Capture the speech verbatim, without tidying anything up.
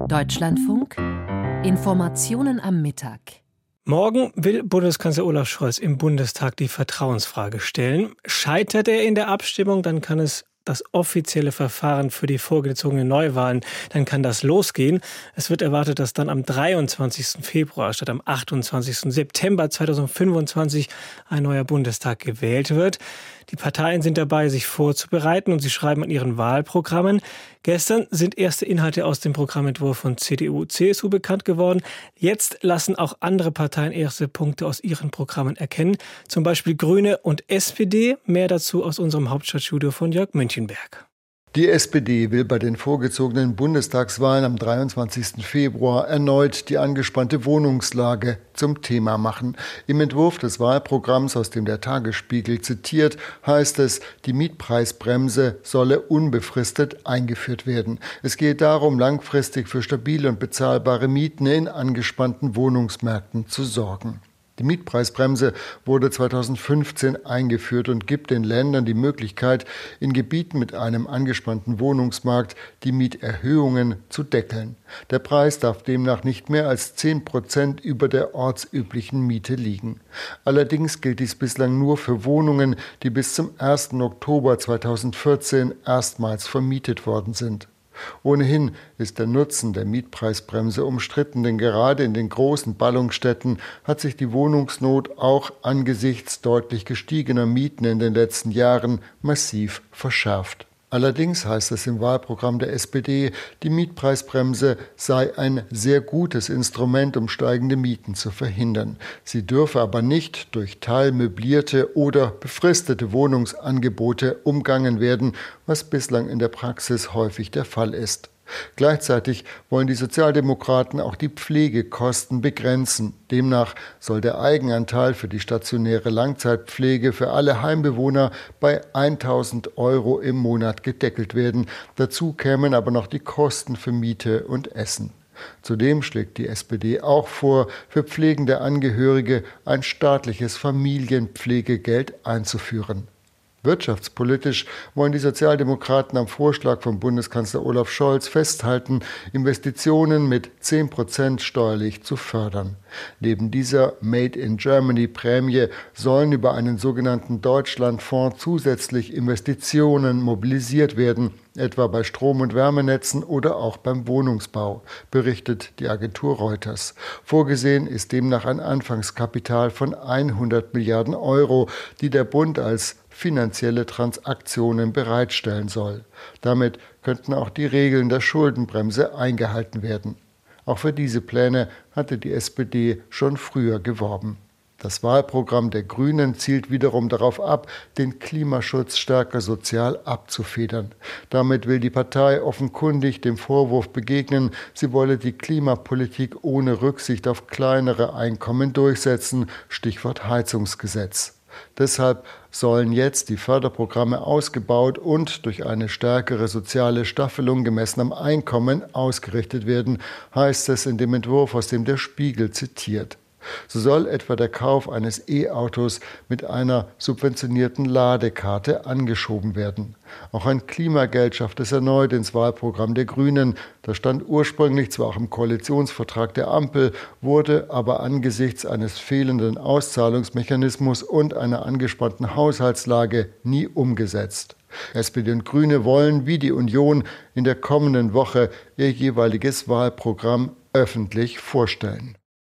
Deutschlandfunk Informationen am Mittag. Morgen will Bundeskanzler Olaf Scholz im Bundestag die Vertrauensfrage stellen. Scheitert er in der Abstimmung, dann kann es das offizielle Verfahren für die vorgezogenen Neuwahlen, dann kann das losgehen. Es wird erwartet, dass dann am dreiundzwanzigsten Februar statt am achtundzwanzigsten September zweitausendfünfundzwanzig ein neuer Bundestag gewählt wird. Die Parteien sind dabei, sich vorzubereiten und sie schreiben an ihren Wahlprogrammen. Gestern sind erste Inhalte aus dem Programmentwurf von C D U, C S U bekannt geworden. Jetzt lassen auch andere Parteien erste Punkte aus ihren Programmen erkennen. Zum Beispiel Grüne und S P D. Mehr dazu aus unserem Hauptstadtstudio von Jörg Münchenberg. Die S P D will bei den vorgezogenen Bundestagswahlen am dreiundzwanzigsten Februar erneut die angespannte Wohnungslage zum Thema machen. Im Entwurf des Wahlprogramms, aus dem der Tagesspiegel zitiert, heißt es, die Mietpreisbremse solle unbefristet eingeführt werden. Es geht darum, langfristig für stabile und bezahlbare Mieten in angespannten Wohnungsmärkten zu sorgen. Die Mietpreisbremse wurde zweitausendfünfzehn eingeführt und gibt den Ländern die Möglichkeit, in Gebieten mit einem angespannten Wohnungsmarkt die Mieterhöhungen zu deckeln. Der Preis darf demnach nicht mehr als zehn Prozent über der ortsüblichen Miete liegen. Allerdings gilt dies bislang nur für Wohnungen, die bis zum ersten Oktober zweitausendvierzehn erstmals vermietet worden sind. Ohnehin ist der Nutzen der Mietpreisbremse umstritten, denn gerade in den großen Ballungsstädten hat sich die Wohnungsnot auch angesichts deutlich gestiegener Mieten in den letzten Jahren massiv verschärft. Allerdings heißt es im Wahlprogramm der S P D, die Mietpreisbremse sei ein sehr gutes Instrument, um steigende Mieten zu verhindern. Sie dürfe aber nicht durch teilmöblierte oder befristete Wohnungsangebote umgangen werden, was bislang in der Praxis häufig der Fall ist. Gleichzeitig wollen die Sozialdemokraten auch die Pflegekosten begrenzen. Demnach soll der Eigenanteil für die stationäre Langzeitpflege für alle Heimbewohner bei eintausend Euro im Monat gedeckelt werden. Dazu kämen aber noch die Kosten für Miete und Essen. Zudem schlägt die S P D auch vor, für pflegende Angehörige ein staatliches Familienpflegegeld einzuführen. Wirtschaftspolitisch wollen die Sozialdemokraten am Vorschlag von Bundeskanzler Olaf Scholz festhalten, Investitionen mit zehn Prozent steuerlich zu fördern. Neben dieser Made-in-Germany-Prämie sollen über einen sogenannten Deutschlandfonds zusätzlich Investitionen mobilisiert werden, etwa bei Strom- und Wärmenetzen oder auch beim Wohnungsbau, berichtet die Agentur Reuters. Vorgesehen ist demnach ein Anfangskapital von hundert Milliarden Euro, die der Bund als finanzielle Transaktionen bereitstellen soll. Damit könnten auch die Regeln der Schuldenbremse eingehalten werden. Auch für diese Pläne hatte die S P D schon früher geworben. Das Wahlprogramm der Grünen zielt wiederum darauf ab, den Klimaschutz stärker sozial abzufedern. Damit will die Partei offenkundig dem Vorwurf begegnen, sie wolle die Klimapolitik ohne Rücksicht auf kleinere Einkommen durchsetzen, Stichwort Heizungsgesetz. Deshalb sollen jetzt die Förderprogramme ausgebaut und durch eine stärkere soziale Staffelung gemessen am Einkommen ausgerichtet werden, heißt es in dem Entwurf, aus dem der Spiegel zitiert. So soll etwa der Kauf eines E-Autos mit einer subventionierten Ladekarte angeschoben werden. Auch ein Klimageld schafft es erneut ins Wahlprogramm der Grünen. Das stand ursprünglich zwar auch im Koalitionsvertrag der Ampel, wurde aber angesichts eines fehlenden Auszahlungsmechanismus und einer angespannten Haushaltslage nie umgesetzt. S P D und Grüne wollen, wie die Union, in der kommenden Woche ihr jeweiliges Wahlprogramm öffentlich vorstellen.